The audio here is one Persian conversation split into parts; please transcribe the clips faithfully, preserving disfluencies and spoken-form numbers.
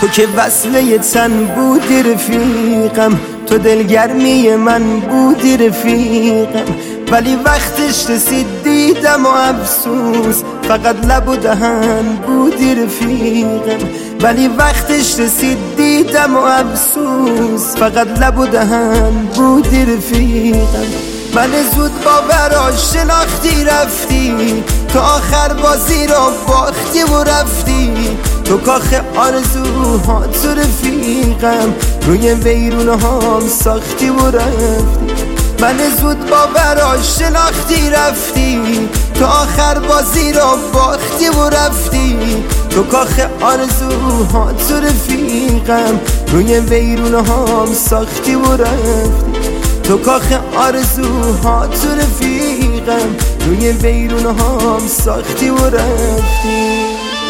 تو که وصله تن بودی رفیقم، تو دلگرمی من بودی رفیقم، ولی وقتش رسید دیدم و افسوس فقط لب و دهن بودی رفیقم، ولی وقتش رسید دیدم و افسوس فقط لب و دهن بودی رفیقم. من زود باوراش شناختی رفتی، تو آخر بازی رو باختی و رفتی، تو کاخ آرزوها تو رفیقم، روی ویرونه هام ساختی و رفتی. من زود باوراش شناختی رفتی، تو آخر بازی رو باختی و رفتی، تو کاخ آرزوها تو رفیقم، روی ویرونه هام ساختی و رفتی، تو کاخ آرزوها تو رفیقم، روی ویرونه هام ساختی و رفتی.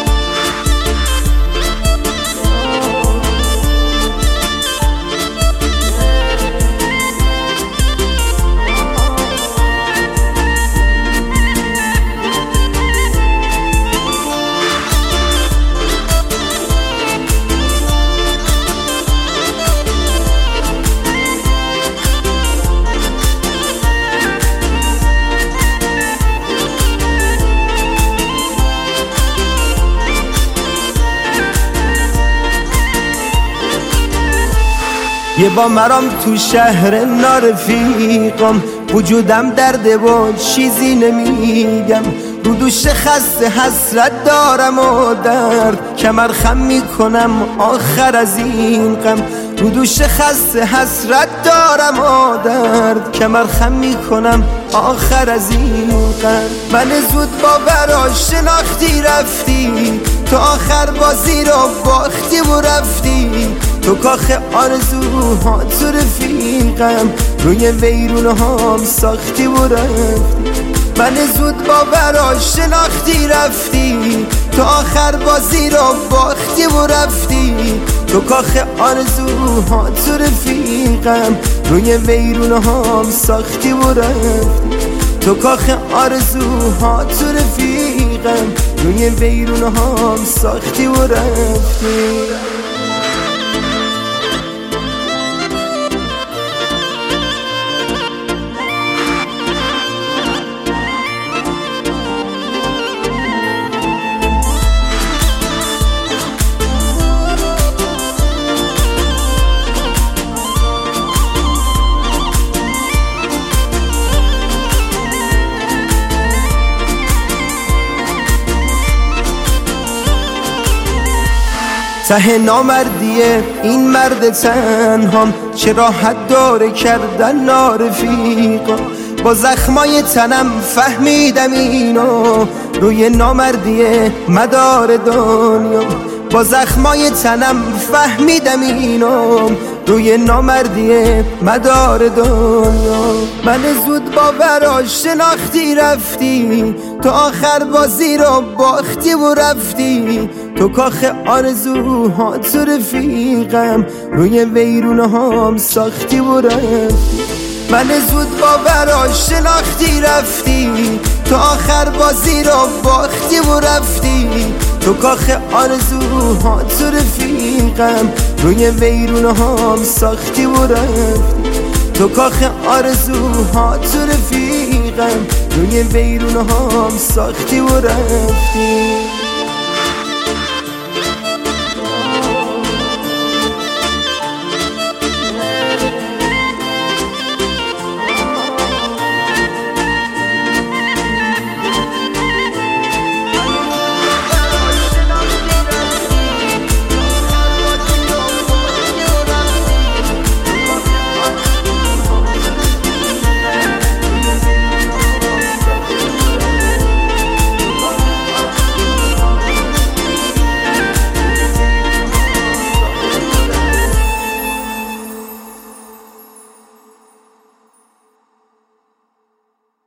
یه با مرام تو شهر نارفیقم، وجودم درده و چیزی نمیگم، رو دوش خسته حسرت دارم و درد کمر خم میکنم آخر از این غم، رو دوش خسته حسرت دارم و درد کمر خم میکنم آخر از این غم. من زود باوراش شناختی رفتی، تو آخر بازی رو باختی و رفتی، تو کاخ آرزوها تو رفیقم، روی ویرونه هام ساختی و رفتی. من زود باوراش شناختی رفتی، تو آخر بازی رو باختی و رفتی، تو کاخ آرزوها تو رفیقم، روی ویرونه هام ساختی و رفتی، تو کاخ آرزوها تو رفیقم، روی ویرونه هام ساختی و رفتی. ته نامردیه این مرد تنهام، چه راحت داره کردن نارفیقا، با زخمای تنم فهمیدم اینو، روی نامردیه مدار دنیا، با زخمای تنم فهمیدم اینو، روی نامردیه مدار دنیا. من زود باوراش شناختی رفتی، تو آخر بازی رو باختی و رفتی، تو کاخ آرزوها تو رفیقم، روی ویرونه هام ساختی و رفتی. من زود باوراش شناختی رفتی، تو آخر بازی رو باختی و رفتی، تو کاخ آرزوها تو رفیقم، روی ویرونه هام ساختی و رفتی، تو کاخ آرزوها تو رفیقم، روی ویرونه هام ساختی و رفتی.